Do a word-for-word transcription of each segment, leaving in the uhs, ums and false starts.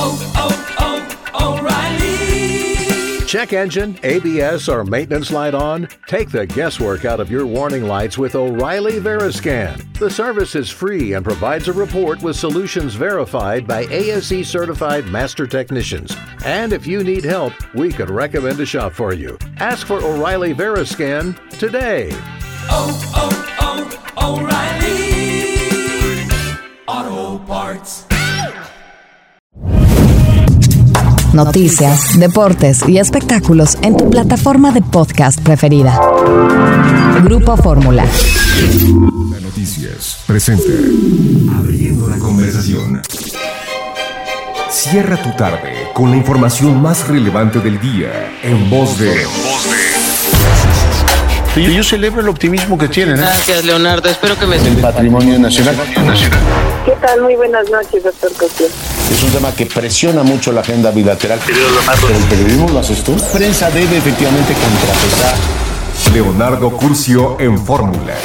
oh, oh, oh, O'Reilly. Check engine, A B S, or maintenance light on? Take the guesswork out of your warning lights with O'Reilly Veriscan. The service is free and provides a report with solutions verified by A S E certified master technicians. And if you need help, we could recommend a shop for you. Ask for O'Reilly Veriscan today. Oh, oh, oh, O'Reilly Auto Parts. Noticias, deportes y espectáculos en tu plataforma de podcast preferida. Grupo Fórmula. Noticias presenta Abriendo la conversación. Cierra tu tarde con la información más relevante del día en voz de... En voz de... Yo, yo celebro el optimismo que tienen. ¿eh? Gracias, Leonardo. Espero que me... El patrimonio nacional. ¿Qué tal? Muy buenas noches, doctor Cosío. Es un tema que presiona mucho la agenda bilateral. Pero el periodismo lo haces tú. La prensa debe efectivamente contrapesar. Leonardo Curcio en Fórmula.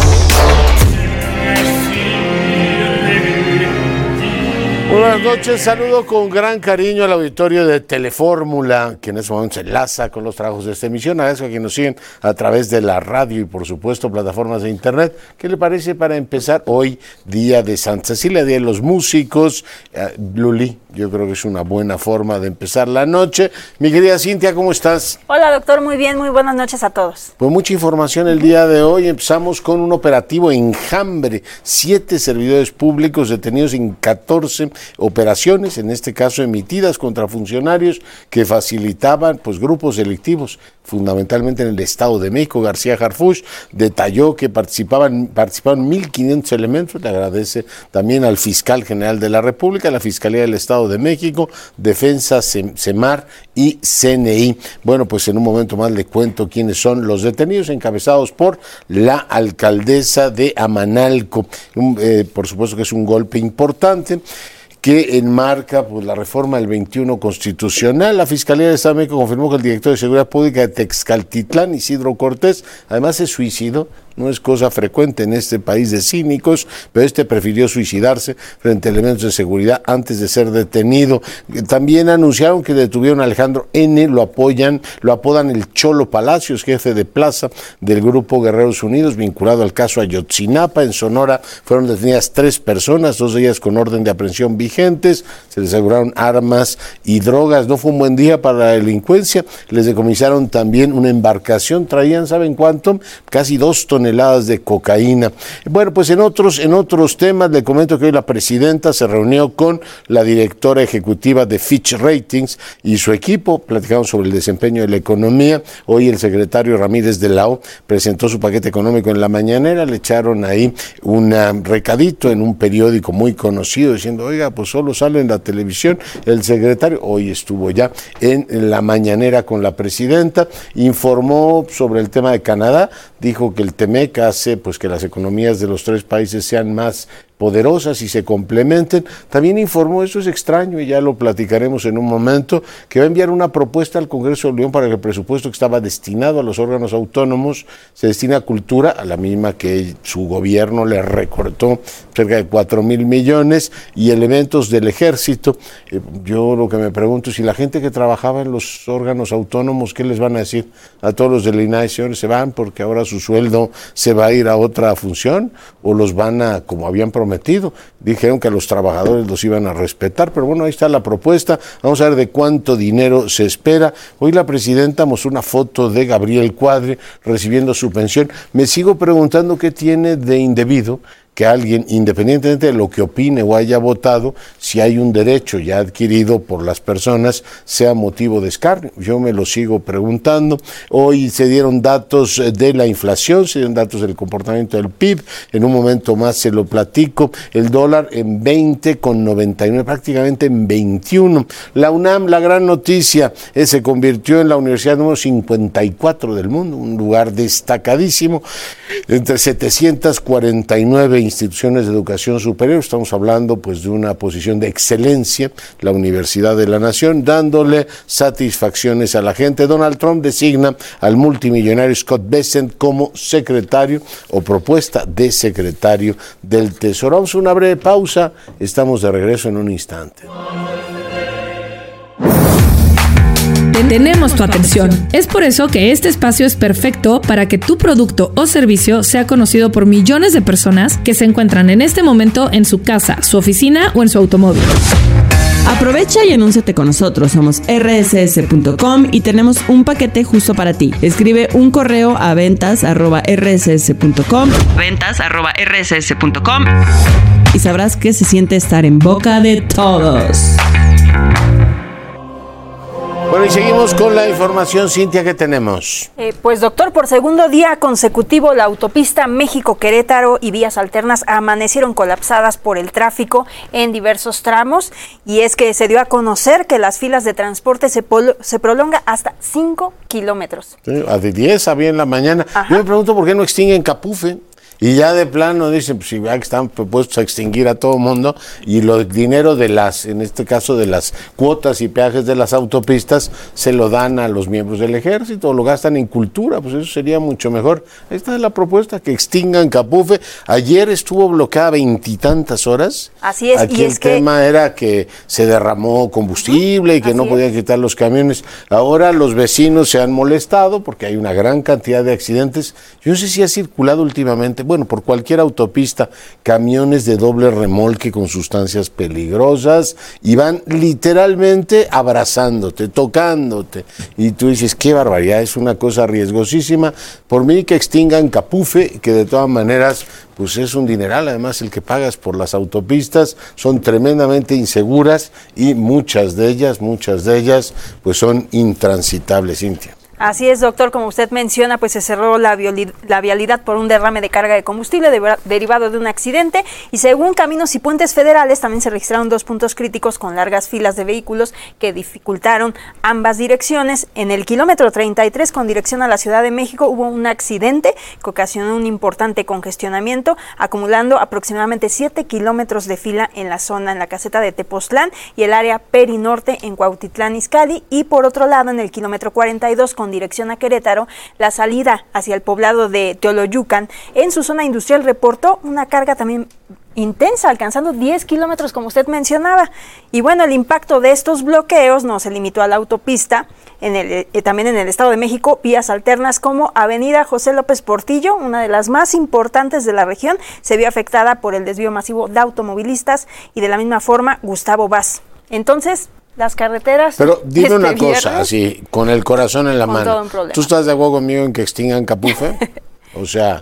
Buenas noches, saludo con gran cariño al auditorio de Telefórmula, que en este momento se enlaza con los trabajos de esta emisión. Agradezco a quienes nos siguen a través de la radio y por supuesto plataformas de internet. ¿Qué le parece para empezar hoy, día de Santa Cecilia, día de los músicos? Eh, Luli, yo creo que es una buena forma de empezar la noche. Mi querida Cintia, ¿cómo estás? Hola, doctor, muy bien, muy buenas noches a todos. Pues mucha información el día de hoy. Empezamos con un operativo Enjambre. Siete servidores públicos detenidos en catorce operaciones, en este caso emitidas contra funcionarios que facilitaban pues grupos delictivos, fundamentalmente en el Estado de México. García Harfuch detalló que participaban participaron mil quinientos elementos. Le agradece también al fiscal general de la República, la Fiscalía del Estado de México, Defensa, Semar y C N I. Bueno, pues en un momento más le cuento quiénes son los detenidos, encabezados por la alcaldesa de Amanalco. Un, eh, por supuesto que es un golpe importante que enmarca pues, la reforma del veintiuno constitucional. La Fiscalía del Estado de México confirmó que el director de Seguridad Pública de Texcaltitlán, Isidro Cortés, además se suicidó. No es cosa frecuente en este país de cínicos, pero este prefirió suicidarse frente a elementos de seguridad antes de ser detenido. También anunciaron que detuvieron a Alejandro N., lo apoyan, lo apodan el Cholo Palacios, jefe de plaza del Grupo Guerreros Unidos, vinculado al caso Ayotzinapa. En Sonora fueron detenidas tres personas, dos de ellas con orden de aprehensión vigentes. Se les aseguraron armas y drogas. No fue un buen día para la delincuencia. Les decomisaron también una embarcación. Traían, ¿saben cuánto? Casi dos toneladas toneladas de cocaína. Bueno, pues en otros, en otros temas, le comento que hoy la presidenta se reunió con la directora ejecutiva de Fitch Ratings y su equipo. Platicaron sobre el desempeño de la economía. Hoy el secretario Ramírez de la O presentó su paquete económico en la mañanera. Le echaron ahí un recadito en un periódico muy conocido diciendo, oiga, pues solo sale en la televisión el secretario. Hoy estuvo ya en la mañanera con la presidenta. Informó sobre el tema de Canadá. Dijo que el T M E C hace pues que las economías de los tres países sean más poderosas y se complementen. También informó, eso es extraño y ya lo platicaremos en un momento, que va a enviar una propuesta al Congreso de León para que el presupuesto que estaba destinado a los órganos autónomos se destine a cultura, a la misma que su gobierno le recortó cerca de cuatro mil millones, y elementos del ejército. Eh, yo lo que me pregunto es si la gente que trabajaba en los órganos autónomos, ¿qué les van a decir a todos los del I N A I? Señores, se van porque ahora su sueldo se va a ir a otra función, o los van a, como habían prometido, prometido. Dijeron que a los trabajadores los iban a respetar, pero bueno, ahí está la propuesta. Vamos a ver de cuánto dinero se espera. Hoy la presidenta mostró una foto de Gabriel Cuadri recibiendo su pensión. Me sigo preguntando qué tiene de indebido que alguien, independientemente de lo que opine o haya votado, si hay un derecho ya adquirido por las personas, sea motivo de escarnio. Yo me lo sigo preguntando. Hoy se dieron datos de la inflación, se dieron datos del comportamiento del P I B. En un momento más se lo platico. El dólar en veinte con noventa y nueve, prácticamente en veintiuno. La UNAM, la gran noticia, eh, se convirtió en la universidad número cincuenta y cuatro del mundo, un lugar destacadísimo, entre setecientas cuarenta y nueve instituciones de educación superior. Estamos hablando pues de una posición de excelencia, la Universidad de la Nación, dándole satisfacciones a la gente. Donald Trump designa al multimillonario Scott Bessent como secretario o propuesta de secretario del Tesoro. Vamos a una breve pausa, estamos de regreso en un instante. tenemos tu atención. Es por eso que este espacio es perfecto para que tu producto o servicio sea conocido por millones de personas que se encuentran en este momento en su casa, su oficina o en su automóvil. Aprovecha y anúnciate con nosotros. Somos erre ese ese punto com y tenemos un paquete justo para ti. Escribe un correo a ventas arroba erre ese ese punto com, ventas arroba erre ese ese punto com, y sabrás que se siente estar en boca de todos. Bueno, y seguimos con la información, Cintia, que tenemos. Eh, pues doctor, por segundo día consecutivo la autopista México-Querétaro y vías alternas amanecieron colapsadas por el tráfico en diversos tramos, y es que se dio a conocer que las filas de transporte se, pol- se prolonga hasta cinco kilómetros. Sí, a de diez había en la mañana. Ajá. Yo me pregunto por qué no extinguen Capufe. Y ya de plano dicen, pues si ya que están propuestos a extinguir a todo mundo, y los dinero de las, en este caso de las cuotas y peajes de las autopistas, se lo dan a los miembros del ejército, o lo gastan en cultura, pues eso sería mucho mejor. Esta es la propuesta, que extingan Capufe. Ayer estuvo bloqueada veintitantas horas. Así es. Aquí y el es que tema era que se derramó combustible y que Así no podían es. quitar los camiones. Ahora los vecinos se han molestado porque hay una gran cantidad de accidentes. Yo no sé si ha circulado últimamente, bueno, por cualquier autopista, camiones de doble remolque con sustancias peligrosas y van literalmente abrazándote, tocándote. Y tú dices, qué barbaridad, es una cosa riesgosísima. Por mí que extingan Capufe, que de todas maneras pues es un dineral, además el que pagas por las autopistas, son tremendamente inseguras y muchas de ellas, muchas de ellas pues son intransitables, Cintia. Así es, doctor, como usted menciona, pues se cerró la, violi- la vialidad por un derrame de carga de combustible de- derivado de un accidente, y según Caminos y Puentes Federales también se registraron dos puntos críticos con largas filas de vehículos que dificultaron ambas direcciones. En el kilómetro treinta y tres con dirección a la Ciudad de México hubo un accidente que ocasionó un importante congestionamiento, acumulando aproximadamente siete kilómetros de fila en la zona, en la caseta de Tepoztlán y el área Perinorte en Cuautitlán Izcalli. Y por otro lado, en el kilómetro cuarenta y dos con dirección a Querétaro, la salida hacia el poblado de Teoloyucan, en su zona industrial, reportó una carga también intensa, alcanzando diez kilómetros, como usted mencionaba. Y bueno, el impacto de estos bloqueos no se limitó a la autopista. En el, eh, también en el Estado de México, vías alternas como Avenida José López Portillo, una de las más importantes de la región, se vio afectada por el desvío masivo de automovilistas, y de la misma forma Gustavo Vaz. Entonces, las carreteras... Pero dime este una cosa, viernes, así, con el corazón en la Con todo mano. un problema. ¿Tú estás de acuerdo conmigo en que extingan Capufe? O sea,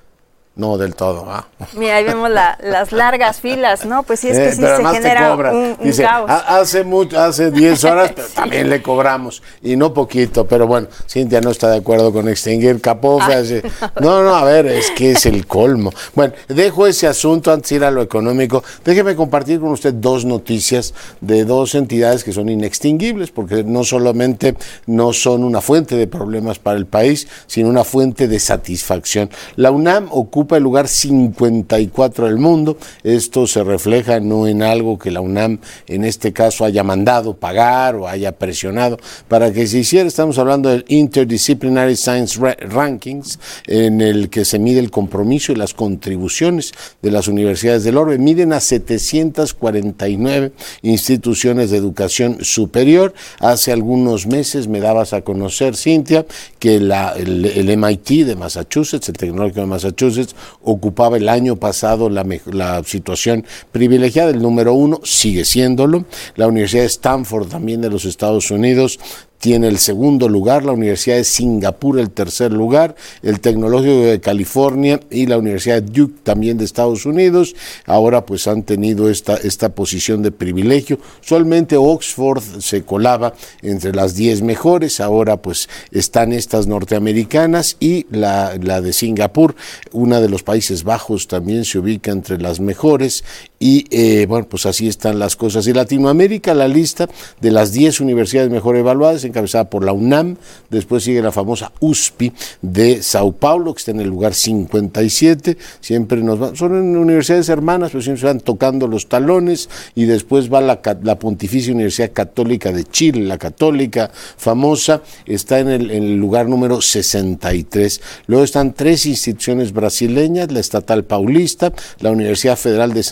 no del todo, ¿ah? Mira, ahí vemos la, las largas filas, ¿no? Pues sí, es que Eh, sí pero se además te genera cobran. un, un Dice, caos. "Ha- hace mucho, hace diez horas, pero también le cobramos, y no poquito". Pero bueno, Cintia no está de acuerdo con extinguir Capufe. Ah, así. No, no, a ver, es que es el colmo. Bueno, dejo ese asunto antes de ir a lo económico. Déjeme compartir con usted dos noticias de dos entidades que son inextinguibles, porque no solamente no son una fuente de problemas para el país, sino una fuente de satisfacción. La UNAM ocupa el lugar cincuenta y cuatro del mundo. Esto se refleja no en algo que la UNAM en este caso haya mandado pagar o haya presionado para que se hiciera. Estamos hablando del Interdisciplinary Science Ra- Rankings, en el que se mide el compromiso y las contribuciones de las universidades del orbe. Miden a setecientas cuarenta y nueve instituciones de educación superior. Hace algunos meses me dabas a conocer, Cintia, que la, el, el M I T de Massachusetts, el Tecnológico de Massachusetts, ocupaba el año pasado la, la situación privilegiada, el número uno, sigue siéndolo. La Universidad de Stanford, también de los Estados Unidos, tiene el segundo lugar, la Universidad de Singapur el tercer lugar, el Tecnológico de California y la Universidad de Duke también de Estados Unidos, ahora pues han tenido esta, esta posición de privilegio. Usualmente Oxford se colaba entre las diez mejores, ahora pues están estas norteamericanas, y la, la de Singapur, una de los Países Bajos, también se ubica entre las mejores. Y eh, bueno, pues así están las cosas. Y Latinoamérica, la lista de las diez universidades mejor evaluadas, encabezada por la UNAM, después sigue la famosa U S P I de Sao Paulo, que está en el lugar cincuenta y siete, siempre nos van, son universidades hermanas, pero siempre se van tocando los talones, y después va la, la Pontificia Universidad Católica de Chile, la católica famosa, está en el, en el lugar número sesenta y tres. Luego están tres instituciones brasileñas, la Estatal Paulista, la Universidad Federal de San Carlos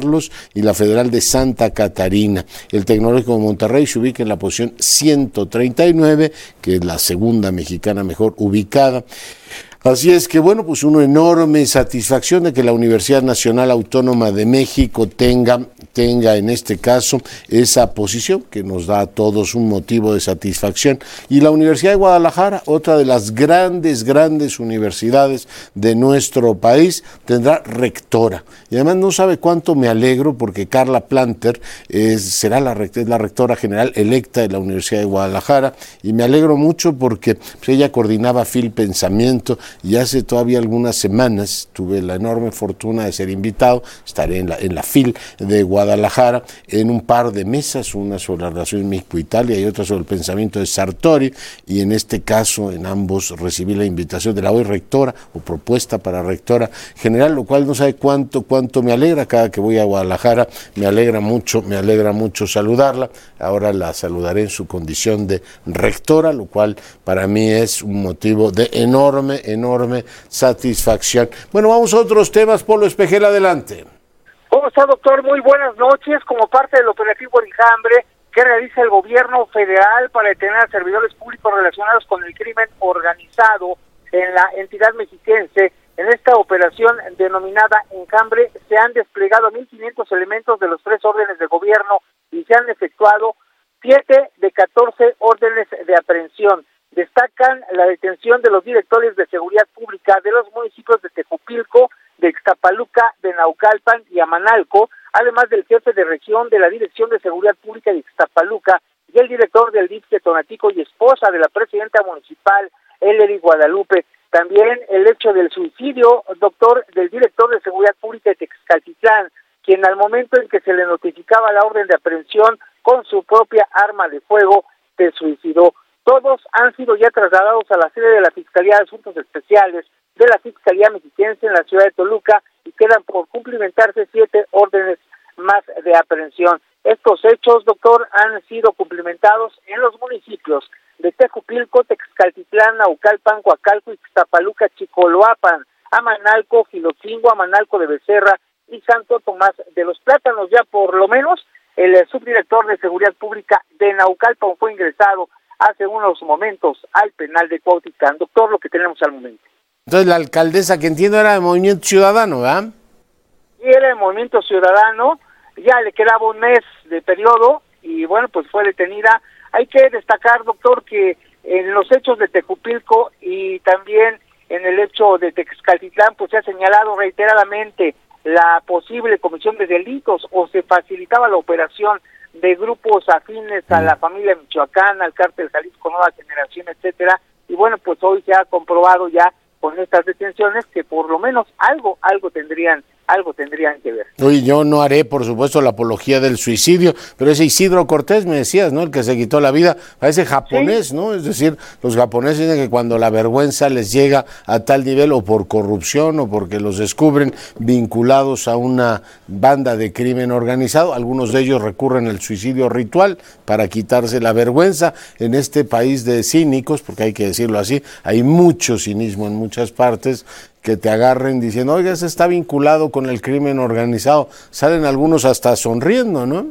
Carlos y la Federal de Santa Catarina. El Tecnológico de Monterrey se ubica en la posición ciento treinta y nueve, que es la segunda mexicana mejor ubicada. Así es que, bueno, pues una enorme satisfacción de que la Universidad Nacional Autónoma de México tenga, tenga en este caso esa posición que nos da a todos un motivo de satisfacción. Y la Universidad de Guadalajara, otra de las grandes, grandes universidades de nuestro país, tendrá rectora. Y además no sabe cuánto me alegro porque Carla Planter es, será la, es la rectora general electa de la Universidad de Guadalajara, y me alegro mucho porque pues, ella coordinaba F I L Pensamiento. Y hace todavía algunas semanas tuve la enorme fortuna de ser invitado, estaré en la, en la F I L de Guadalajara, en un par de mesas, una sobre la relación México-Italia y otra sobre el pensamiento de Sartori, y en este caso, en ambos, recibí la invitación de la hoy rectora, o propuesta para rectora general, lo cual no sabe cuánto, cuánto me alegra. Cada que voy a Guadalajara me alegra mucho, me alegra mucho saludarla. Ahora la saludaré en su condición de rectora, lo cual para mí es un motivo de enorme, enorme enorme satisfacción. Bueno, vamos a otros temas. Polo Espejel, adelante. ¿Cómo está, doctor? Muy buenas noches. Como parte del operativo Enjambre que realiza el gobierno federal para detener a servidores públicos relacionados con el crimen organizado en la entidad mexiquense, en esta operación denominada Enjambre se han desplegado mil quinientos elementos de los tres órdenes de gobierno y se han efectuado siete de catorce órdenes de aprehensión. Destacan la detención de los directores de seguridad pública de los municipios de Tejupilco, de Ixtapaluca, de Naucalpan y Amanalco, además del jefe de región de la Dirección de Seguridad Pública de Ixtapaluca y el director del D I F de Tonatico y esposa de la presidenta municipal, Ellery Guadalupe. También el hecho del suicidio, doctor, del director de Seguridad Pública de Texcaltitlán, quien al momento en que se le notificaba la orden de aprehensión con su propia arma de fuego, se suicidó. Todos han sido ya trasladados a la sede de la Fiscalía de Asuntos Especiales de la Fiscalía Mexiquense en la ciudad de Toluca y quedan por cumplimentarse siete órdenes más de aprehensión. Estos hechos, doctor, han sido cumplimentados en los municipios de Tejupilco, Texcaltitlán, Naucalpan, Coacalco, Ixtapaluca, Chicoloapan, Amanalco, Gilotzingo, Amanalco de Becerra y Santo Tomás de los Plátanos. Ya por lo menos el subdirector de Seguridad Pública de Naucalpan fue ingresado hace unos momentos al penal de Cuautitlán. Doctor, lo que tenemos al momento. Entonces la alcaldesa, que entiendo era de Movimiento Ciudadano, ¿verdad? Sí, era de Movimiento Ciudadano, ya le quedaba un mes de periodo y bueno, pues fue detenida. Hay que destacar, doctor, que en los hechos de Tejupilco y también en el hecho de Texcaltitlán, pues se ha señalado reiteradamente la posible comisión de delitos o se facilitaba la operación de grupos afines a la familia michoacana, al cártel Jalisco Nueva Generación, etcétera, y bueno, pues hoy se ha comprobado ya con estas detenciones que por lo menos algo, algo tendrían, algo tendrían que ver. Oye, yo no haré, por supuesto, la apología del suicidio, pero ese Isidro Cortés, me decías, ¿no? El que se quitó la vida, parece japonés, ¿sí? ¿No? Es decir, los japoneses dicen que cuando la vergüenza les llega a tal nivel, o por corrupción, o porque los descubren vinculados a una banda de crimen organizado, algunos de ellos recurren al suicidio ritual para quitarse la vergüenza. En este país de cínicos, porque hay que decirlo así, hay mucho cinismo en muchas partes, que te agarren diciendo, oiga, ese está vinculado con el crimen organizado. Salen algunos hasta sonriendo, ¿no?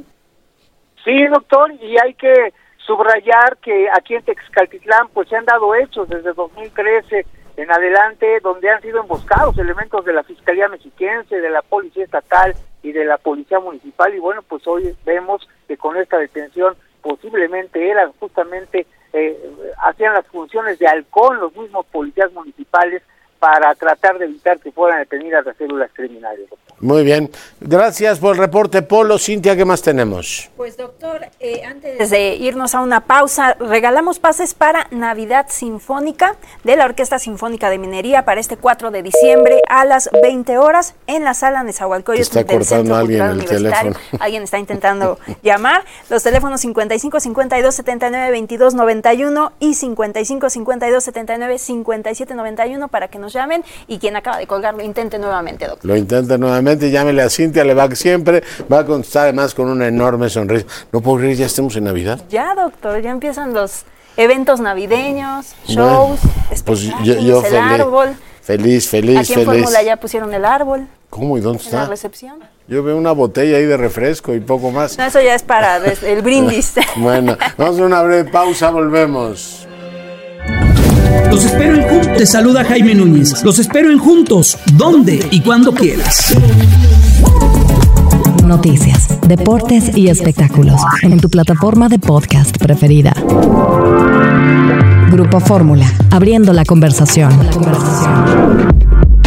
Sí, doctor, y hay que subrayar que aquí en Texcaltitlán pues se han dado hechos desde dos mil trece en adelante donde han sido emboscados elementos de la Fiscalía Mexiquense, de la Policía Estatal y de la Policía Municipal, y bueno, pues hoy vemos que con esta detención posiblemente eran justamente, eh, hacían las funciones de halcón los mismos policías municipales para tratar de evitar que fueran detenidas las células criminales. Muy bien, gracias por el reporte, Polo. Cintia, ¿qué más tenemos? Pues doctor, eh, antes de irnos a una pausa, regalamos pases para Navidad Sinfónica de la Orquesta Sinfónica de Minería para este cuatro de diciembre a las veinte horas en la sala Nezahualcóyotl está del cortando Centro alguien Cultural el Universitario. teléfono. Alguien está intentando llamar. Los teléfonos cincuenta y cinco cincuenta y dos setenta y nueve veintidós noventa y uno y cincuenta y cinco cincuenta y dos setenta y nueve cincuenta y siete noventa y uno para que nos llamen, y quien acaba de colgar lo intente nuevamente, doctor. Lo intente nuevamente, llámele a Cintia, le va siempre, va a contestar además con una enorme sonrisa. No puedo creer, ya estemos en Navidad. Ya, doctor, ya empiezan los eventos navideños, shows, bueno, pues yo, yo el feliz, árbol. Feliz, feliz, Aquí en feliz. Fórmula ya pusieron el árbol. ¿Cómo y dónde en está? la recepción. Yo veo una botella ahí de refresco y poco más. No, eso ya es para el brindis. Bueno, vamos a una breve pausa, volvemos. Los espero en Juntos. Te saluda Jaime Núñez. Los espero en Juntos, donde y cuando quieras. Noticias, deportes y espectáculos en tu plataforma de podcast preferida. Grupo Fórmula, abriendo la conversación. La conversación.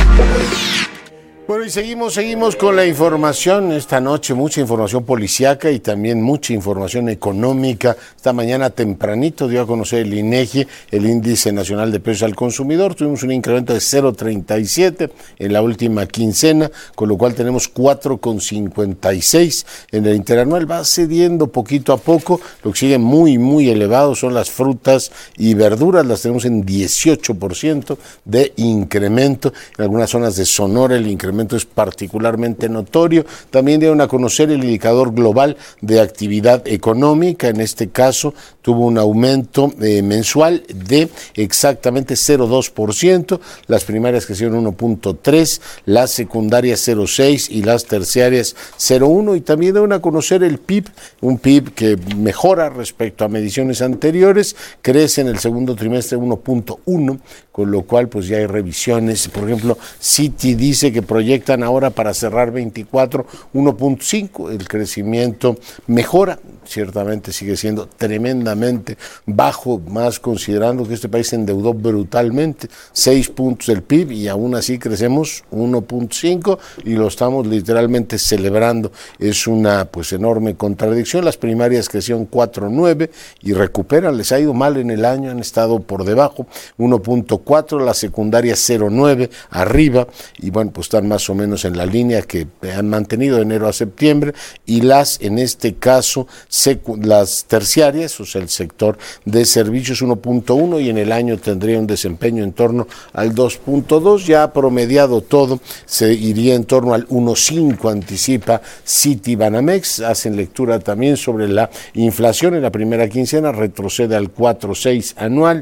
Bueno, y seguimos, seguimos con la información esta noche, mucha información policíaca y también mucha información económica. Esta mañana tempranito dio a conocer el INEGI, el Índice Nacional de Precios al Consumidor. Tuvimos un incremento de cero punto treinta y siete en la última quincena, con lo cual tenemos cuatro punto cincuenta y seis en el interanual. Va cediendo poquito a poco. Lo que sigue muy, muy elevado son las frutas y verduras. Las tenemos en dieciocho por ciento de incremento. En algunas zonas de Sonora el incremento es particularmente notorio. También dieron a conocer el indicador global de actividad económica. En este caso tuvo un aumento eh, mensual de exactamente cero punto dos por ciento. Las primarias crecieron uno punto tres, las secundarias cero punto seis y las terciarias cero punto uno. Y también dieron a conocer el P I B, un P I B que mejora respecto a mediciones anteriores, crece en el segundo trimestre uno punto uno, con lo cual pues ya hay revisiones. Por ejemplo, Citi dice que proyectan ahora para cerrar veinticuatro uno punto cinco, el crecimiento mejora, ciertamente sigue siendo tremendamente bajo, más considerando que este país se endeudó brutalmente, seis puntos del P I B y aún así crecemos uno punto cinco y lo estamos literalmente celebrando. Es una pues enorme contradicción. Las primarias crecieron cuatro punto nueve y recuperan, les ha ido mal en el año, han estado por debajo, uno punto cuatro, la secundaria cero punto nueve, arriba, y bueno, pues están más o menos en la línea que han mantenido de enero a septiembre, y las, en este caso, secu- las terciarias, o sea, el sector de servicios uno punto uno, y en el año tendría un desempeño en torno al dos punto dos, ya promediado todo, se iría en torno al uno punto cinco, anticipa Citibanamex. Hacen lectura también sobre la inflación en la primera quincena, retrocede al cuatro punto seis anual.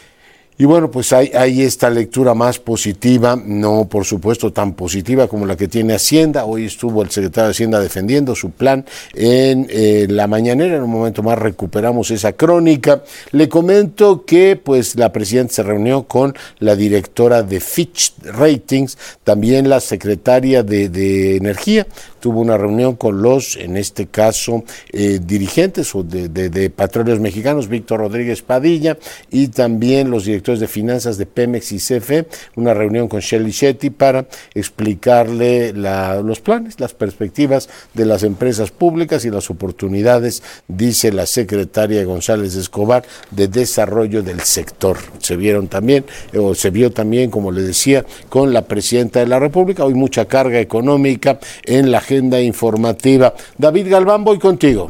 Y bueno, pues hay, hay esta lectura más positiva, no por supuesto tan positiva como la que tiene Hacienda. Hoy estuvo el secretario de Hacienda defendiendo su plan en eh, la mañanera. En un momento más recuperamos esa crónica. Le comento que pues la presidenta se reunió con la directora de Fitch Ratings, también la secretaria de, de Energía. Tuvo una reunión con los, en este caso, eh, dirigentes o de, de, de Petróleos Mexicanos, Víctor Rodríguez Padilla, y también los directores de finanzas de Pemex y C F E, una reunión con Shelly Shetty para explicarle la, los planes, las perspectivas de las empresas públicas y las oportunidades, dice la secretaria González Escobar, de desarrollo del sector. Se vieron también, o se vio también, como le decía, con la presidenta de la República. Hoy mucha carga económica en la agenda informativa. David Galván, voy contigo.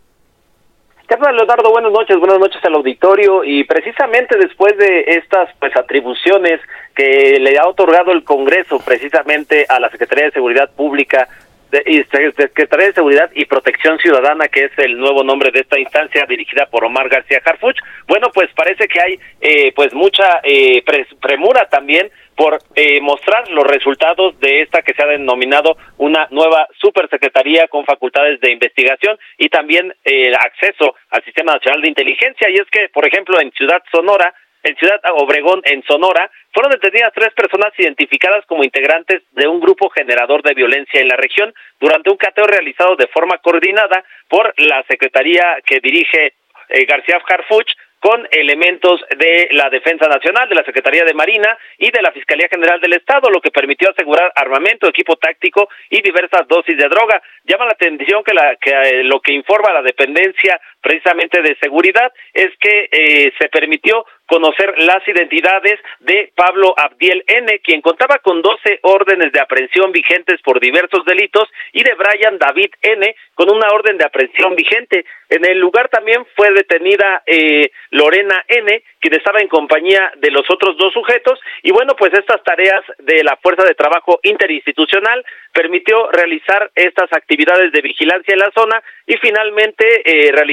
¿Qué tal, Leonardo? Buenas noches, buenas noches al auditorio. Y precisamente después de estas pues atribuciones que le ha otorgado el Congreso precisamente a la Secretaría de Seguridad Pública de, y Secretaría de Seguridad y Protección Ciudadana, que es el nuevo nombre de esta instancia dirigida por Omar García Harfuch, bueno, pues parece que hay eh, pues mucha eh, pre premura también por eh, mostrar los resultados de esta que se ha denominado una nueva supersecretaría con facultades de investigación y también eh, acceso al Sistema Nacional de Inteligencia. Y es que, por ejemplo, en Ciudad Sonora, en Ciudad Obregón, en Sonora, fueron detenidas tres personas identificadas como integrantes de un grupo generador de violencia en la región durante un cateo realizado de forma coordinada por la secretaría que dirige eh, García Harfuch, con elementos de la Defensa Nacional, de la Secretaría de Marina y de la Fiscalía General del Estado, lo que permitió asegurar armamento, equipo táctico y diversas dosis de droga. Llama la atención que, la, que eh, lo que informa la dependencia precisamente de seguridad es que eh, se permitió conocer las identidades de Pablo Abdiel N., quien contaba con doce órdenes de aprehensión vigentes por diversos delitos, y de Brian David N., con una orden de aprehensión vigente. En el lugar también fue detenida eh, Lorena N., quien estaba en compañía de los otros dos sujetos, y bueno, pues estas tareas de la Fuerza de Trabajo Interinstitucional permitió realizar estas actividades de vigilancia en la zona y finalmente eh, realizar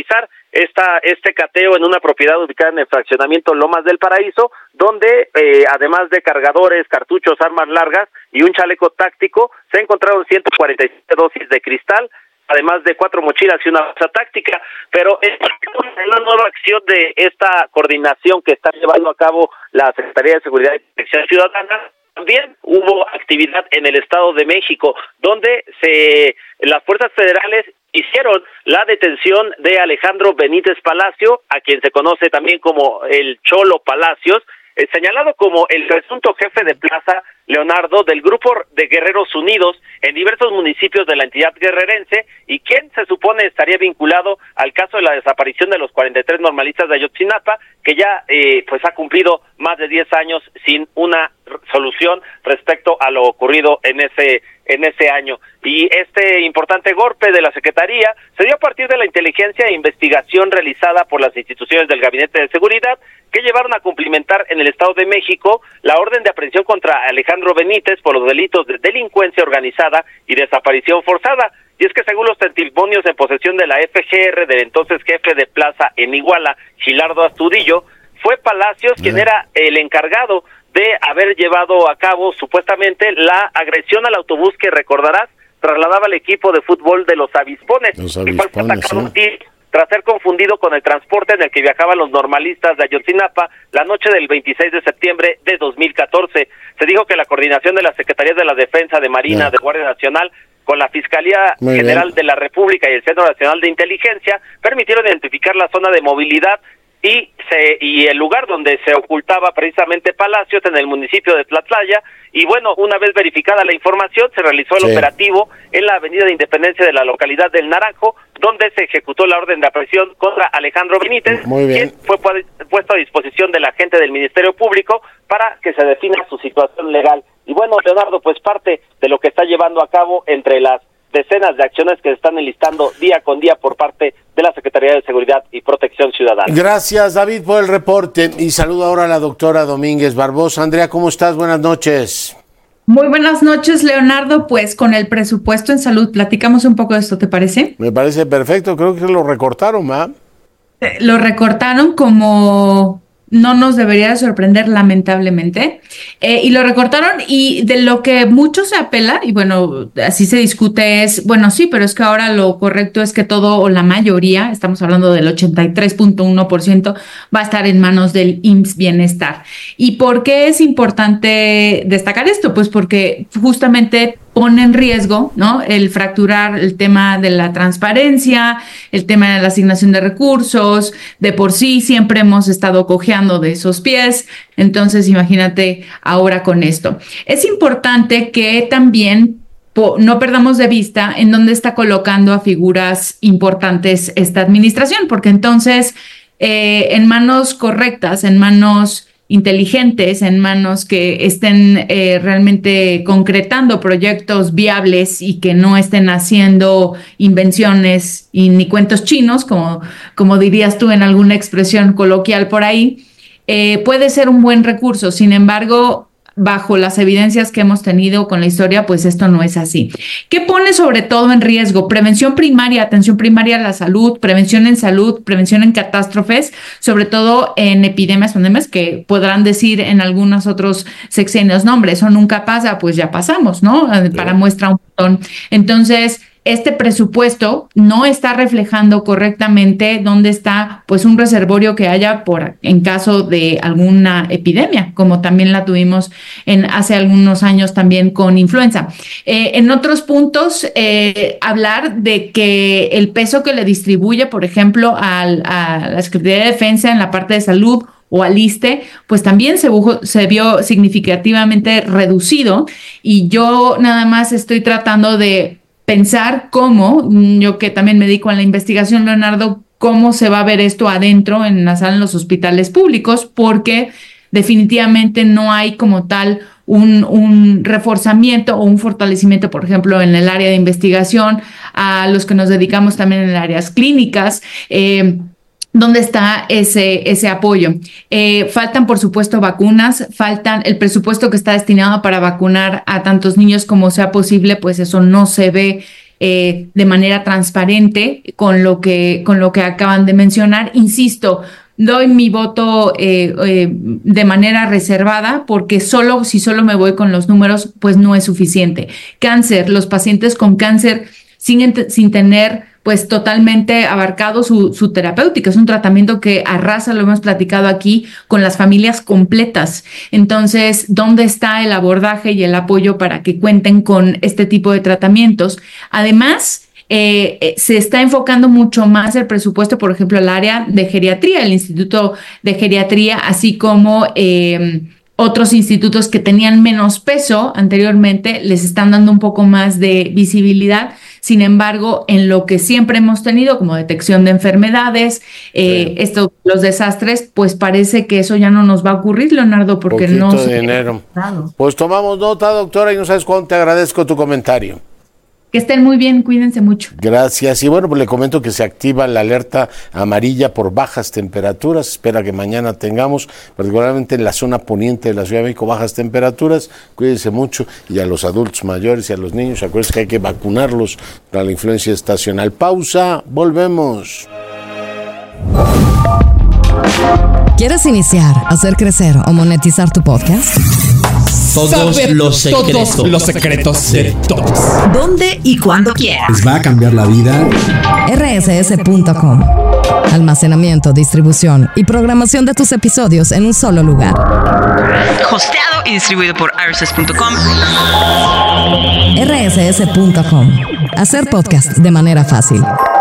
esta este cateo en una propiedad ubicada en el fraccionamiento Lomas del Paraíso, donde eh, además de cargadores, cartuchos, armas largas y un chaleco táctico, se encontraron ciento cuarenta y siete dosis de cristal, además de cuatro mochilas y una bolsa táctica. Pero en la nueva acción de esta coordinación que está llevando a cabo la Secretaría de Seguridad y Protección Ciudadana, también hubo actividad en el Estado de México, donde se las fuerzas federales hicieron la detención de Alejandro Benítez Palacio, a quien se conoce también como el Cholo Palacios, eh, señalado como el presunto jefe de plaza, Leonardo, del grupo de Guerreros Unidos en diversos municipios de la entidad guerrerense, y quien se supone estaría vinculado al caso de la desaparición de los cuarenta y tres normalistas de Ayotzinapa, que ya eh, pues ha cumplido más de diez años sin una solución respecto a lo ocurrido en ese en ese año. Y este importante golpe de la Secretaría se dio a partir de la inteligencia e investigación realizada por las instituciones del Gabinete de Seguridad, que llevaron a cumplimentar en el Estado de México la orden de aprehensión contra Alejandro Benítez por los delitos de delincuencia organizada y desaparición forzada. Y es que según los testimonios en posesión de la F G R del entonces jefe de plaza en Iguala, Gilardo Astudillo, fue Palacios uh-huh. quien era el encargado de haber llevado a cabo supuestamente la agresión al autobús que, recordarás, trasladaba al equipo de fútbol de los Avispones, los el cual fue atacado sí. un tiro tras ser confundido con el transporte en el que viajaban los normalistas de Ayotzinapa la noche del veintiséis de septiembre de dos mil catorce. Se dijo que la coordinación de las Secretarías de la Defensa, de Marina, yeah. de Guardia Nacional, con la Fiscalía Muy General bien. de la República y el Centro Nacional de Inteligencia, permitieron identificar la zona de movilidad y se y el lugar donde se ocultaba precisamente Palacios, en el municipio de Tlatlaya. Y bueno, una vez verificada la información, se realizó el sí. operativo en la avenida de Independencia de la localidad del Naranjo, donde se ejecutó la orden de aprehensión contra Alejandro Benítez, quien fue puesto a disposición del agente del Ministerio Público para que se defina su situación legal. Y bueno, Leonardo, pues parte de lo que está llevando a cabo entre las decenas de acciones que se están enlistando día con día por parte de la Secretaría de Seguridad y Protección Ciudadana. Gracias, David, por el reporte, y saludo ahora a la doctora Domínguez Barbosa. Andrea, ¿cómo estás? Buenas noches. Muy buenas noches, Leonardo. Pues con el presupuesto en salud, platicamos un poco de esto, ¿te parece? Me parece perfecto, creo que lo recortaron, ¿va? Eh, lo recortaron como... no nos debería de sorprender, lamentablemente, eh, y lo recortaron, y de lo que mucho se apela, y bueno, así se discute, es, bueno, sí, pero es que ahora lo correcto es que todo, o la mayoría, estamos hablando del ochenta y tres punto uno por ciento, va a estar en manos del I M S S Bienestar. ¿Y por qué es importante destacar esto? Pues porque justamente pone en riesgo, ¿no?, el fracturar el tema de la transparencia, el tema de la asignación de recursos. De por sí siempre hemos estado cojeando de esos pies, entonces imagínate ahora con esto. Es importante que también no perdamos de vista en dónde está colocando a figuras importantes esta administración, porque entonces eh, en manos correctas, en manos inteligentes, en manos que estén eh, realmente concretando proyectos viables y que no estén haciendo invenciones y ni cuentos chinos, como, como dirías tú en alguna expresión coloquial por ahí, eh, puede ser un buen recurso. Sin embargo, bajo las evidencias que hemos tenido con la historia, pues esto no es así. ¿Qué pone sobre todo en riesgo? Prevención primaria, atención primaria a la salud, prevención en salud, prevención en catástrofes, sobre todo en epidemias, pandemias, que podrán decir en algunos otros sexenios, no, hombre, eso nunca pasa, pues ya pasamos, ¿no? Para muestra un montón. Entonces, este presupuesto no está reflejando correctamente dónde está, pues, un reservorio que haya por en caso de alguna epidemia, como también la tuvimos en hace algunos años también con influenza. Eh, en otros puntos, eh, hablar de que el peso que le distribuye, por ejemplo, al, a la Secretaría de Defensa en la parte de salud o al ISSSTE, pues también se, se vio significativamente reducido, y yo nada más estoy tratando de pensar cómo, yo que también me dedico a la investigación, Leonardo, cómo se va a ver esto adentro en la sala en los hospitales públicos, porque definitivamente no hay como tal un, un reforzamiento o un fortalecimiento, por ejemplo, en el área de investigación, a los que nos dedicamos también en áreas clínicas. eh, ¿Dónde está ese, ese apoyo? Eh, faltan, por supuesto, vacunas, faltan el presupuesto que está destinado para vacunar a tantos niños como sea posible, pues eso no se ve eh, de manera transparente con lo que, con lo que acaban de mencionar. Insisto, doy mi voto eh, eh, de manera reservada porque solo, si solo me voy con los números, pues no es suficiente. Cáncer, los pacientes con cáncer sin, sin tener pues totalmente abarcado su, su terapéutica. Es un tratamiento que arrasa, lo hemos platicado aquí, con las familias completas. Entonces, ¿dónde está el abordaje y el apoyo para que cuenten con este tipo de tratamientos? Además, Eh, eh, se está enfocando mucho más el presupuesto, por ejemplo, al área de geriatría, el Instituto de Geriatría, así como eh, otros institutos que tenían menos peso anteriormente, les están dando un poco más de visibilidad. Sin embargo, en lo que siempre hemos tenido, como detección de enfermedades, eh, sí. esto, los desastres, pues parece que eso ya no nos va a ocurrir, Leonardo, porque Poquito no... de dinero. Pues tomamos nota, doctora, y no sabes cuánto te agradezco tu comentario. Que estén muy bien, cuídense mucho. Gracias. Y bueno, pues le comento que se activa la alerta amarilla por bajas temperaturas. Espera que mañana tengamos, particularmente en la zona poniente de la Ciudad de México, bajas temperaturas. Cuídense mucho. Y a los adultos mayores y a los niños, acuérdense que hay que vacunarlos para la influencia estacional. Pausa, volvemos. ¿Quieres iniciar, hacer crecer o monetizar tu podcast? Todos Saber los secretos. Todos los secretos de todos. ¿Dónde y cuándo quieras? Les va a cambiar la vida. R S S punto com. Almacenamiento, distribución y programación de tus episodios en un solo lugar. Hosteado y distribuido por R S S punto com. R S S punto com. Hacer podcast de manera fácil.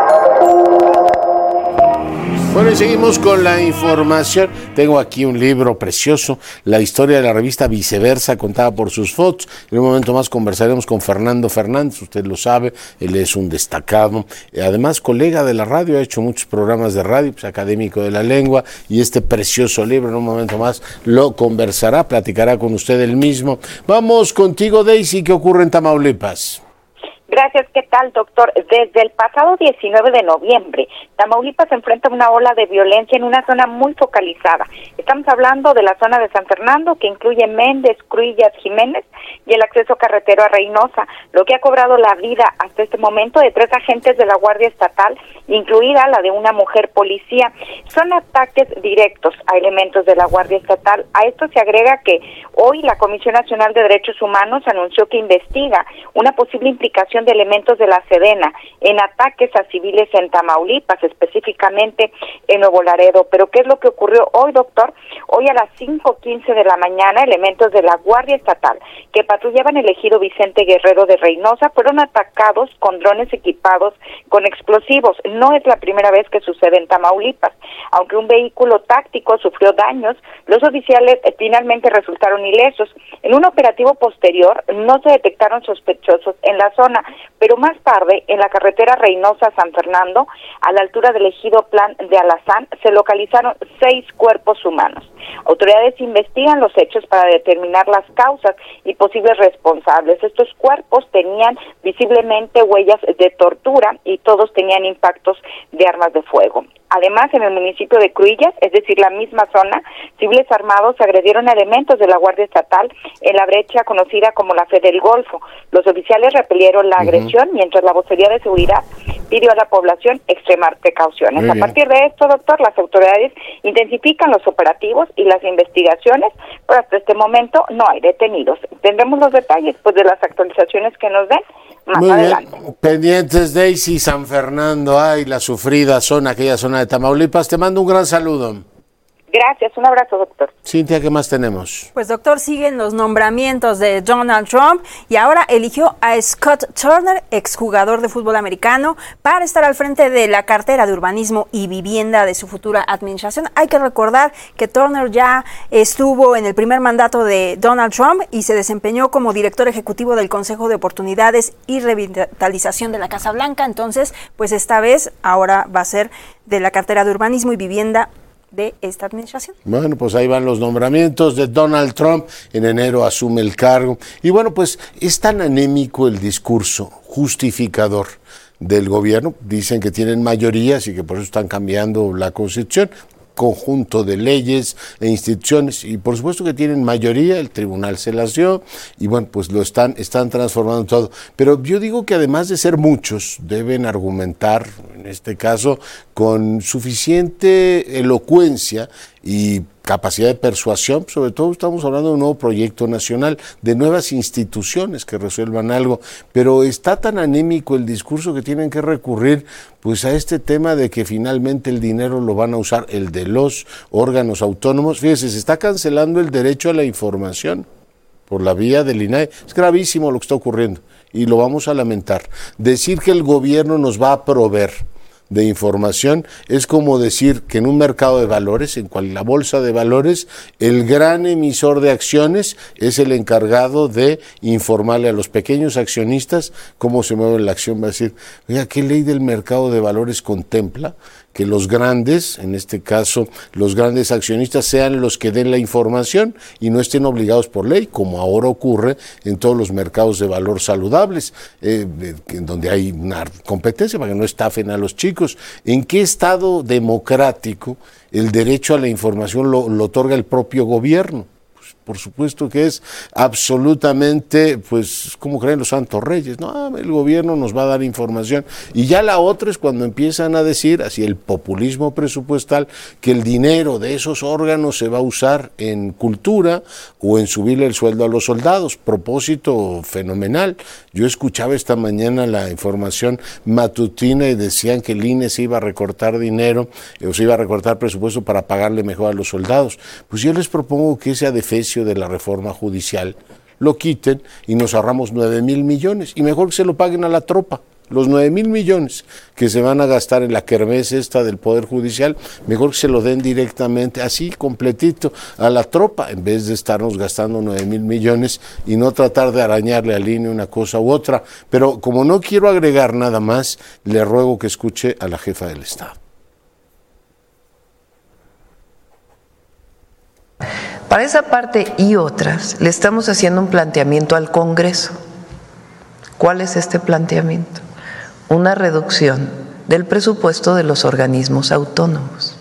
Bueno, y seguimos con la información. Tengo aquí un libro precioso, la historia de la revista Viceversa, contada por sus fotos. En un momento más conversaremos con Fernando Fernández, usted lo sabe, él es un destacado, además colega de la radio, ha hecho muchos programas de radio, pues académico de la lengua, y este precioso libro en un momento más lo conversará, platicará con usted él mismo. Vamos contigo, Daisy, ¿qué ocurre en Tamaulipas? Gracias, ¿qué tal, doctor? Desde el pasado diecinueve de noviembre, Tamaulipas enfrenta una ola de violencia en una zona muy focalizada. Estamos hablando de la zona de San Fernando, que incluye Méndez, Cruillas, Jiménez y el acceso carretero a Reynosa, lo que ha cobrado la vida hasta este momento de tres agentes de la Guardia Estatal, incluida la de una mujer policía. Son ataques directos a elementos de la Guardia Estatal. A esto se agrega que hoy la Comisión Nacional de Derechos Humanos anunció que investiga una posible implicación de elementos de la Sedena en ataques a civiles en Tamaulipas, específicamente en Nuevo Laredo. Pero ¿qué es lo que ocurrió hoy, doctor? Hoy a las cinco quince de la mañana, elementos de la Guardia Estatal que patrullaban el ejido Vicente Guerrero de Reynosa fueron atacados con drones equipados con explosivos. No es la primera vez que sucede en Tamaulipas. Aunque un vehículo táctico sufrió daños, los oficiales eh, finalmente resultaron ilesos. En un operativo posterior no se detectaron sospechosos en la zona, pero más tarde, en la carretera Reynosa-San Fernando, a la altura del ejido Plan de Alazán, se localizaron seis cuerpos humanos. Autoridades investigan los hechos para determinar las causas y posibles responsables. Estos cuerpos tenían visiblemente huellas de tortura y todos tenían impactos de armas de fuego. Además, en el municipio de Cruillas, es decir, la misma zona, civiles armados agredieron a elementos de la Guardia Estatal en la brecha conocida como la Fe del Golfo. Los oficiales repelieron la agresión, uh-huh. mientras la vocería de seguridad pidió a la población extremar precauciones. Muy a bien. Partir de esto, doctor, las autoridades intensifican los operativos y las investigaciones, pero hasta este momento no hay detenidos. Tendremos los detalles pues de las actualizaciones que nos den más Muy adelante. Bien. Pendientes, Daisy, San Fernando, ay, la sufrida zona, aquella zona de Tamaulipas. Te mando un gran saludo. Gracias, un abrazo, doctor. Cintia, ¿qué más tenemos? Pues, doctor, siguen los nombramientos de Donald Trump y ahora eligió a Scott Turner, exjugador de fútbol americano, para estar al frente de la cartera de urbanismo y vivienda de su futura administración. Hay que recordar que Turner ya estuvo en el primer mandato de Donald Trump y se desempeñó como director ejecutivo del Consejo de Oportunidades y Revitalización de la Casa Blanca. Entonces, pues esta vez ahora va a ser de la cartera de urbanismo y vivienda de esta administración. Bueno, pues ahí van los nombramientos de Donald Trump. En enero asume el cargo. Y bueno, pues es tan anémico el discurso justificador del gobierno. Dicen que tienen mayorías y que por eso están cambiando la Constitución. conjunto de leyes e instituciones, y por supuesto que tienen mayoría, el tribunal se las dio, y bueno, pues lo están, están transformando todo. Pero yo digo que además de ser muchos, deben argumentar, en este caso, con suficiente elocuencia y capacidad de persuasión. Sobre todo estamos hablando de un nuevo proyecto nacional, de nuevas instituciones que resuelvan algo, pero está tan anémico el discurso que tienen que recurrir pues a este tema de que finalmente el dinero lo van a usar el de los órganos autónomos. Fíjese, se está cancelando el derecho a la información por la vía del I N A E. Es gravísimo lo que está ocurriendo y lo vamos a lamentar. Decir que el gobierno nos va a proveer de información es como decir que en un mercado de valores, en cual la bolsa de valores, el gran emisor de acciones es el encargado de informarle a los pequeños accionistas cómo se mueve la acción. Va a decir, oiga, ¿qué ley del mercado de valores contempla que los grandes, en este caso los grandes accionistas, sean los que den la información y no estén obligados por ley, como ahora ocurre en todos los mercados de valor saludables, eh, en donde hay una competencia para que no estafen a los chicos? ¿En qué estado democrático el derecho a la información lo, lo otorga el propio gobierno? Por supuesto que es absolutamente, pues, como creen los santos reyes, no, el gobierno nos va a dar información. Y ya la otra es cuando empiezan a decir, así el populismo presupuestal, que el dinero de esos órganos se va a usar en cultura o en subirle el sueldo a los soldados. Propósito fenomenal. Yo escuchaba esta mañana la información matutina y decían que el I N E se iba a recortar dinero, o se iba a recortar presupuesto para pagarle mejor a los soldados. Pues yo les propongo que ese adefesio de la reforma judicial lo quiten y nos ahorramos nueve mil millones, y mejor que se lo paguen a la tropa. Los nueve mil millones que se van a gastar en la kermés esta del Poder Judicial, mejor que se lo den directamente, así, completito, a la tropa, en vez de estarnos gastando nueve mil millones y no tratar de arañarle al I N E una cosa u otra. Pero como no quiero agregar nada más, le ruego que escuche a la jefa del Estado. Para esa parte y otras, le estamos haciendo un planteamiento al Congreso. ¿Cuál es este planteamiento? Una reducción del presupuesto de los organismos autónomos.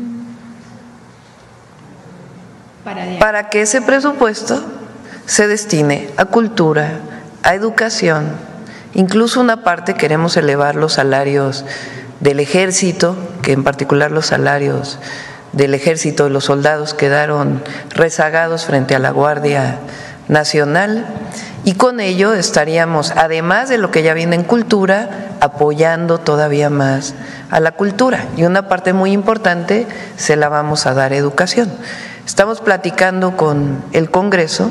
Para, para que ese presupuesto se destine a cultura, a educación, incluso una parte queremos elevar los salarios del ejército, que en particular los salarios del ejército de los soldados quedaron rezagados frente a la Guardia Nacional, y con ello estaríamos, además de lo que ya viene en cultura, apoyando todavía más a la cultura, y una parte muy importante se la vamos a dar a educación. Estamos platicando con el Congreso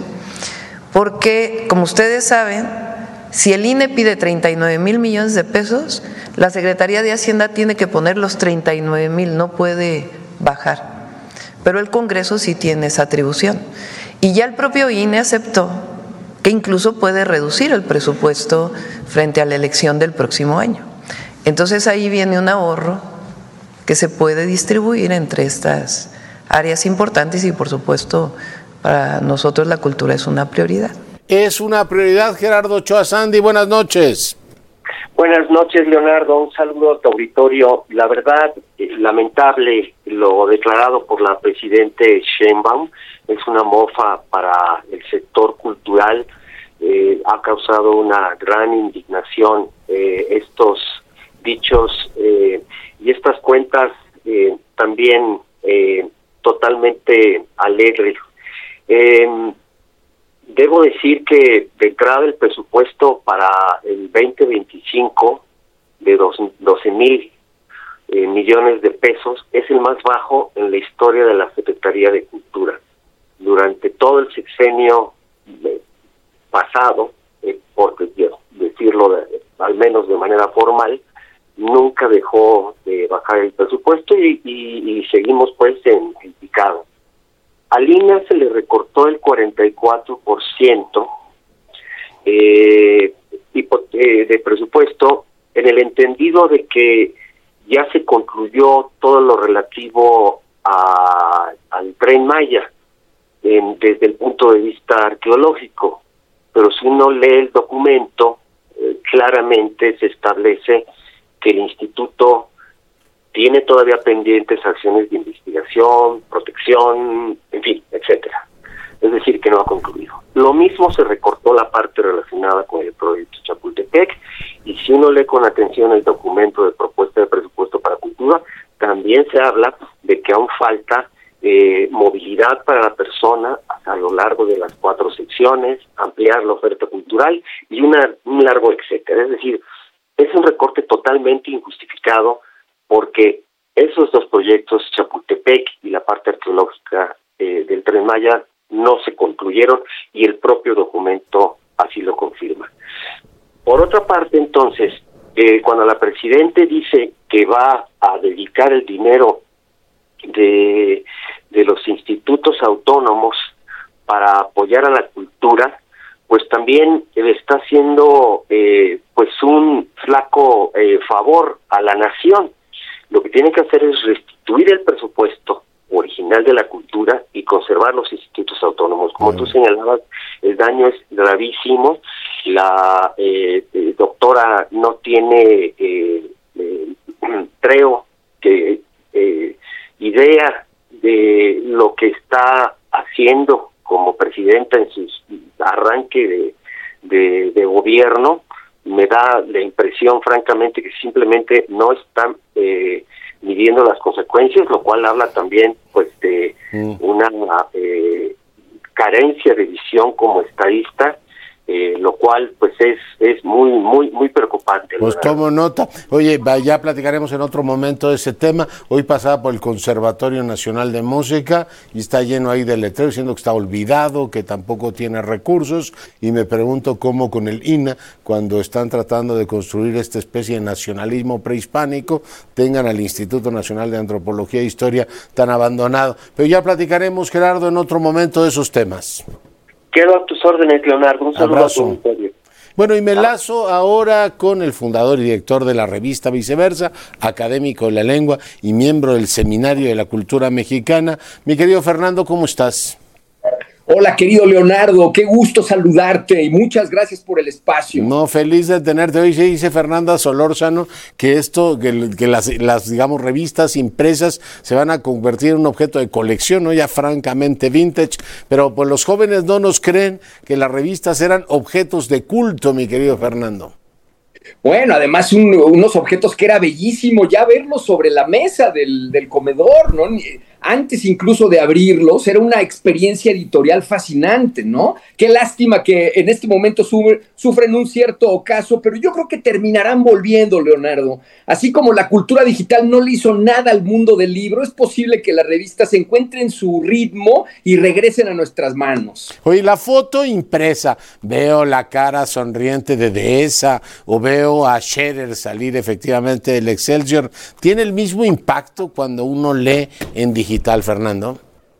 porque, como ustedes saben, si el I N E pide treinta y nueve mil millones de pesos, la Secretaría de Hacienda tiene que poner los treinta y nueve mil, no puede bajar, pero el Congreso sí tiene esa atribución, y ya el propio I N E aceptó que incluso puede reducir el presupuesto frente a la elección del próximo año. Entonces ahí viene un ahorro que se puede distribuir entre estas áreas importantes, y por supuesto para nosotros la cultura es una prioridad. Es una prioridad. Gerardo Ochoa Sandy, buenas noches. Buenas noches, Leonardo. Un saludo a tu auditorio. La verdad, eh, lamentable lo declarado por la presidente Sheinbaum. Es una mofa para el sector cultural. Eh, ha causado una gran indignación eh, estos dichos eh, y estas cuentas eh, también eh, totalmente alegres. Eh, Debo decir que de entrada el presupuesto para el veinte veinticinco de doce mil eh, millones de pesos es el más bajo en la historia de la Secretaría de Cultura. Durante todo el sexenio de, pasado, eh, por decirlo de, al menos de manera formal, nunca dejó de bajar el presupuesto y, y, y seguimos pues en, en picado. Al I N E se le recortó el cuarenta y cuatro por ciento eh, de presupuesto, en el entendido de que ya se concluyó todo lo relativo a, al Tren Maya en, desde el punto de vista arqueológico, pero si uno lee el documento, eh, claramente se establece que el instituto tiene todavía pendientes acciones de investigación, protección, en fin, etcétera. Es decir, que no ha concluido. Lo mismo se recortó la parte relacionada con el proyecto Chapultepec, y si uno lee con atención el documento de propuesta de presupuesto para cultura, también se habla de que aún falta eh, movilidad para la persona a lo largo de las cuatro secciones, ampliar la oferta cultural y una, un largo etcétera. Es decir, es un recorte totalmente injustificado porque esos dos proyectos, Chapultepec y la parte arqueológica eh, del Tren Maya, no se concluyeron y el propio documento así lo confirma. Por otra parte, entonces, eh, cuando la Presidente dice que va a dedicar el dinero de, de los institutos autónomos para apoyar a la cultura, pues también le está haciendo eh, pues un flaco eh, favor a la nación. Lo que tiene que hacer es restituir el presupuesto original de la cultura y conservar los institutos autónomos. Como mm. tú señalabas, el daño es gravísimo. La eh, eh, doctora no tiene, eh, eh, creo que, eh, idea de lo que está haciendo como presidenta en su arranque de, de, de gobierno. Me da la impresión, francamente, que simplemente no están eh, midiendo las consecuencias, lo cual habla también pues de mm. una eh, carencia de visión como estadista, eh, lo cual pues es es muy muy muy preocupante. Pues tomo nota. Oye, ya platicaremos en otro momento de ese tema. Hoy pasaba por el Conservatorio Nacional de Música y está lleno ahí de letreros diciendo que está olvidado, que tampoco tiene recursos, y me pregunto cómo con el I N A, cuando están tratando de construir esta especie de nacionalismo prehispánico, tengan al Instituto Nacional de Antropología e Historia tan abandonado. Pero ya platicaremos, Gerardo, en otro momento de esos temas. Quedo a tus órdenes, Leonardo. Un saludo a tu auditorio. Bueno, y me lazo ahora con el fundador y director de la revista Viceversa, académico de la lengua y miembro del Seminario de la Cultura Mexicana. Mi querido Fernando, ¿cómo estás? Hola, querido Leonardo, qué gusto saludarte y muchas gracias por el espacio. No, feliz de tenerte. Hoy se dice Fernanda Solórzano que esto, que, que las, las, digamos, revistas impresas se van a convertir en un objeto de colección, ¿no? Ya francamente vintage, pero pues los jóvenes no nos creen que las revistas eran objetos de culto, mi querido Fernando. Bueno, además un, unos objetos que era bellísimo ya verlos sobre la mesa del, del comedor, ¿no? Antes incluso de abrirlos, era una experiencia editorial fascinante, ¿no? Qué lástima que en este momento sufren, sufren un cierto ocaso, pero yo creo que terminarán volviendo, Leonardo. Así como la cultura digital no le hizo nada al mundo del libro, es posible que las revistas encuentren su ritmo y regresen a nuestras manos. Oye, la foto impresa, veo la cara sonriente de Dehesa o veo a Scherer salir efectivamente del Excelsior, ¿tiene el mismo impacto cuando uno lee en digital? Tal, Fernando?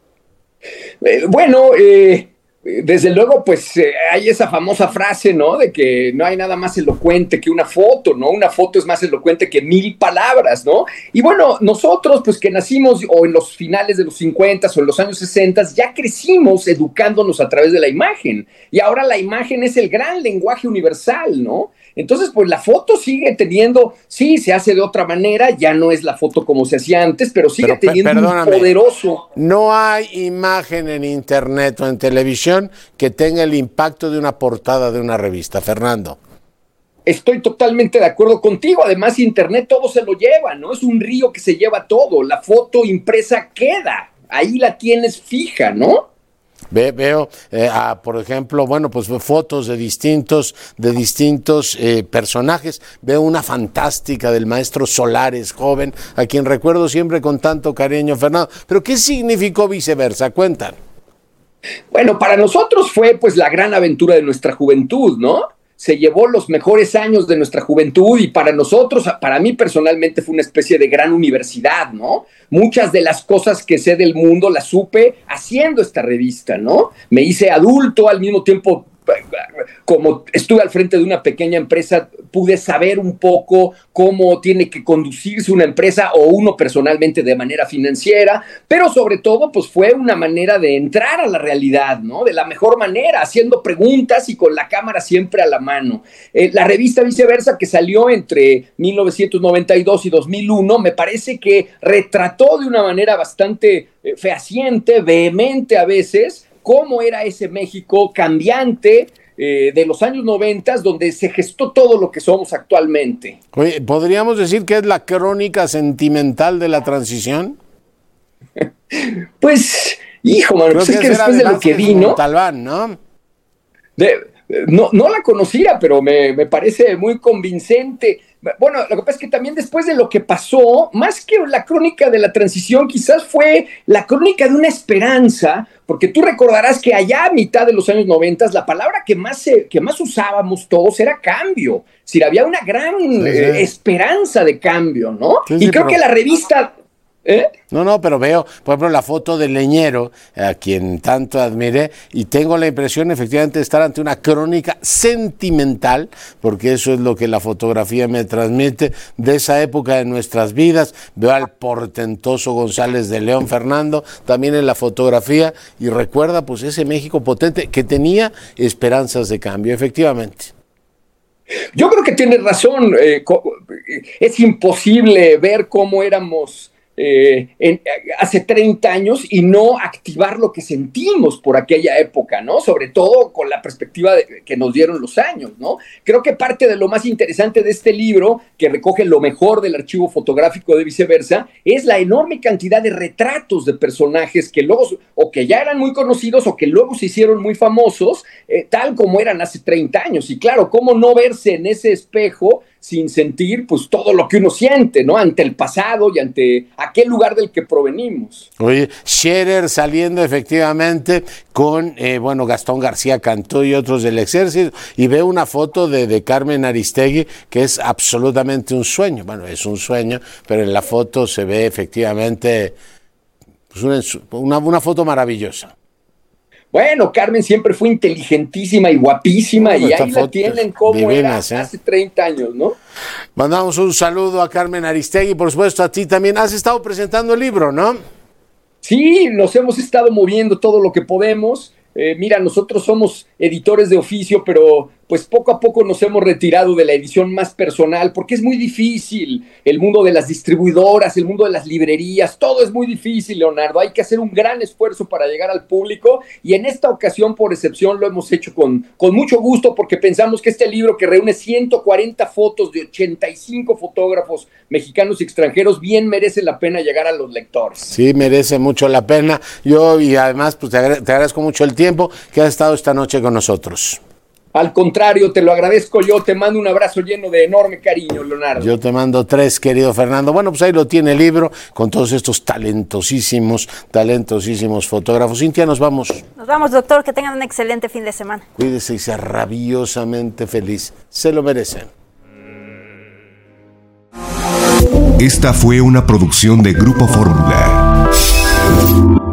Eh, bueno, eh, desde luego, pues eh, hay esa famosa frase, ¿no? De que no hay nada más elocuente que una foto, ¿no? Una foto es más elocuente que mil palabras, ¿no? Y bueno, nosotros, pues que nacimos o en los finales de los cincuenta o en los años sesenta, ya crecimos educándonos a través de la imagen. Y ahora la imagen es el gran lenguaje universal, ¿no? Entonces, pues la foto sigue teniendo, sí, se hace de otra manera, ya no es la foto como se hacía antes, pero sigue pero, teniendo perdóname, un poderoso. No hay imagen en internet o en televisión que tenga el impacto de una portada de una revista, Fernando. Estoy totalmente de acuerdo contigo, además internet todo se lo lleva, ¿no? Es un río que se lleva todo, la foto impresa queda, ahí la tienes fija, ¿no? Ve, veo, eh, a, por ejemplo, bueno, pues fotos de distintos, de distintos eh, personajes. Veo una fantástica del maestro Solares, joven, a quien recuerdo siempre con tanto cariño, Fernando. Pero ¿qué significó Viceversa? Cuentan. Bueno, para nosotros fue pues la gran aventura de nuestra juventud, ¿no? Se llevó los mejores años de nuestra juventud y para nosotros, para mí personalmente fue una especie de gran universidad, ¿no? Muchas de las cosas que sé del mundo las supe haciendo esta revista, ¿no? Me hice adulto, al mismo tiempo como estuve al frente de una pequeña empresa, pude saber un poco cómo tiene que conducirse una empresa o uno personalmente de manera financiera, pero sobre todo pues fue una manera de entrar a la realidad, ¿no? De la mejor manera, haciendo preguntas y con la cámara siempre a la mano. Eh, la revista Viceversa, que salió entre mil novecientos noventa y dos y dos mil uno, me parece que retrató de una manera bastante eh, fehaciente, vehemente a veces, cómo era ese México cambiante eh, de los años noventas, donde se gestó todo lo que somos actualmente. Oye, ¿podríamos decir que es la crónica sentimental de la transición? Pues, hijo, mano, pues es que después de lo que vi, ¿no? Talbán, ¿no? De, no, no la conocía, pero me, me parece muy convincente. Bueno, lo que pasa es que también después de lo que pasó, más que la crónica de la transición, quizás fue la crónica de una esperanza, porque tú recordarás que allá a mitad de los años noventas, la palabra que más, se, que más usábamos todos era cambio. Es decir, había una gran sí, sí. Eh, esperanza de cambio, ¿no? Sí, y sí, creo pero... que la revista... ¿Eh? No, no, pero veo, por ejemplo, la foto del Leñero, a quien tanto admiré, y tengo la impresión efectivamente de estar ante una crónica sentimental, porque eso es lo que la fotografía me transmite, de esa época de nuestras vidas. Veo al portentoso González de León Fernando, también en la fotografía, y recuerda pues ese México potente que tenía esperanzas de cambio, efectivamente. Yo creo que tienes razón, eh, es imposible ver cómo éramos... Eh, en, hace treinta años y no activar lo que sentimos por aquella época, ¿no? Sobre todo con la perspectiva de, que nos dieron los años, ¿no? Creo que parte de lo más interesante de este libro, que recoge lo mejor del archivo fotográfico de Viceversa, es la enorme cantidad de retratos de personajes que luego, o que ya eran muy conocidos o que luego se hicieron muy famosos, eh, tal como eran hace treinta años. Y claro, ¿cómo no verse en ese espejo sin sentir pues todo lo que uno siente, ¿no? Ante el pasado y ante aquel lugar del que provenimos. Oye, Scherer saliendo efectivamente con, eh, bueno, Gastón García Cantú y otros del ejército, y veo una foto de, de Carmen Aristegui que es absolutamente un sueño. Bueno, es un sueño, pero en la foto se ve efectivamente pues una, una, una foto maravillosa. Bueno, Carmen siempre fue inteligentísima y guapísima, no, y ahí la tienen como divinas, era ¿eh? Hace treinta años, ¿no? Mandamos un saludo a Carmen Aristegui, por supuesto a ti también. Has estado presentando el libro, ¿no? Sí, nos hemos estado moviendo todo lo que podemos. Eh, mira, nosotros somos editores de oficio, pero pues poco a poco nos hemos retirado de la edición más personal, porque es muy difícil el mundo de las distribuidoras, el mundo de las librerías, todo es muy difícil, Leonardo. Hay que hacer un gran esfuerzo para llegar al público, y en esta ocasión, por excepción, lo hemos hecho con, con mucho gusto, porque pensamos que este libro, que reúne ciento cuarenta fotos de ochenta y cinco fotógrafos mexicanos y extranjeros, bien merece la pena llegar a los lectores. Sí, merece mucho la pena. Yo, y además, pues te, agra- te agradezco mucho el tiempo que has estado esta noche con nosotros. Al contrario, te lo agradezco yo, te mando un abrazo lleno de enorme cariño, Leonardo. Yo te mando tres, querido Fernando. Bueno, pues ahí lo tiene el libro, con todos estos talentosísimos, talentosísimos fotógrafos. Cintia, nos vamos. Nos vamos, doctor, que tengan un excelente fin de semana. Cuídese y sea rabiosamente feliz, se lo merecen. Esta fue una producción de Grupo Fórmula.